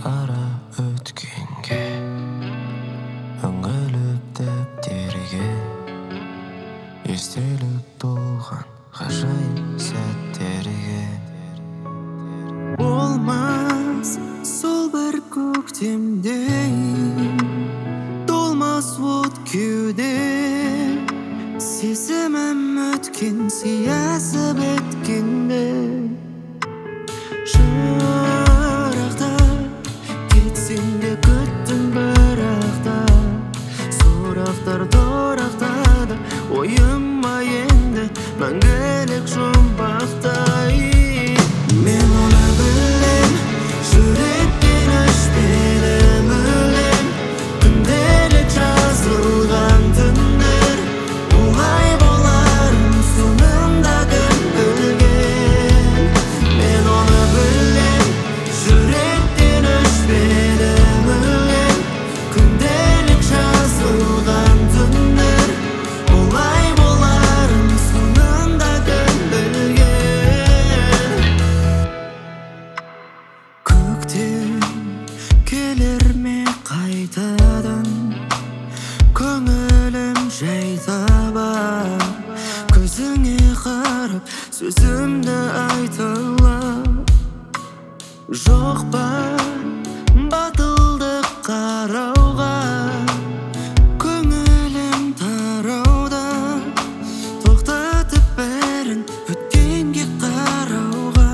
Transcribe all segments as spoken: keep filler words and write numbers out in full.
Qara o'tkinga o'ngilib daftarga estilib to'lgan g'ajoyib sәттерге Olmaz sol bir көктемдей толмас от кеуде сезімім өткен сиясып өткенде жырақта кетсең де күттім бірақта сұрақтар торақтады ойыма енді мәңгілік жұмбақтай мен оны білем жүректен өшпеді мүлдем күнделік жазылған түндер олай боларын соңында кім білген мен оны білем жүректен өшпеді мүлдем күнделік жазылған түндер олай боларын соңында кім білген көктем келер ме қайтадан көңілім жай табар көзіңе қарап сөзімді айта алам жоқ па батылдық қарауға көңілім тарауда тоқтатып бәрін өткенге қарауға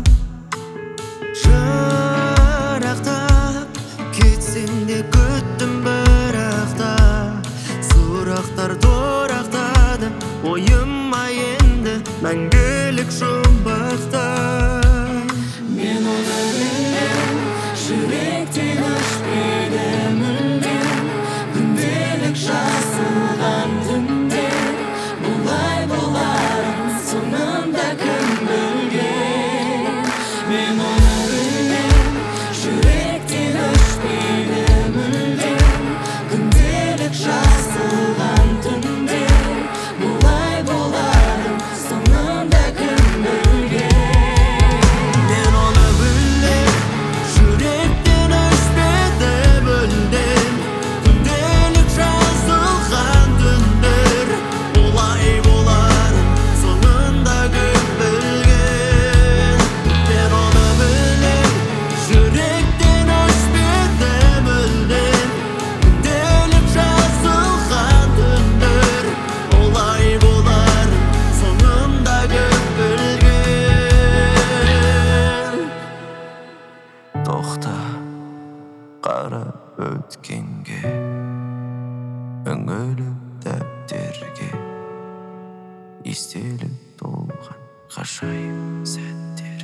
жырақтап кетсең де күттім бірақта сұрақтар торақтады ойыма енді мәңгілік жұмбақтай мен оны білем жүректен өшпеді мүлдем күнделік жазылған түндер бұлай боларын соңында кім білген мен оны білем жүректен өшпеді мүлдем күнделік жазылған түндер бұлай боларын соңында кім білген мен оны білем жүректен өшпеді мүлдем күнделік жазылған түндер бұлай боларын соңында кім білген мен оны білем жүректен өшпеді мүлдем күнделік жазылған түндер олай боларын соңында кім білген тоқта қара өткенге үңіліп дәптерге естелік толған ғажайып сәттер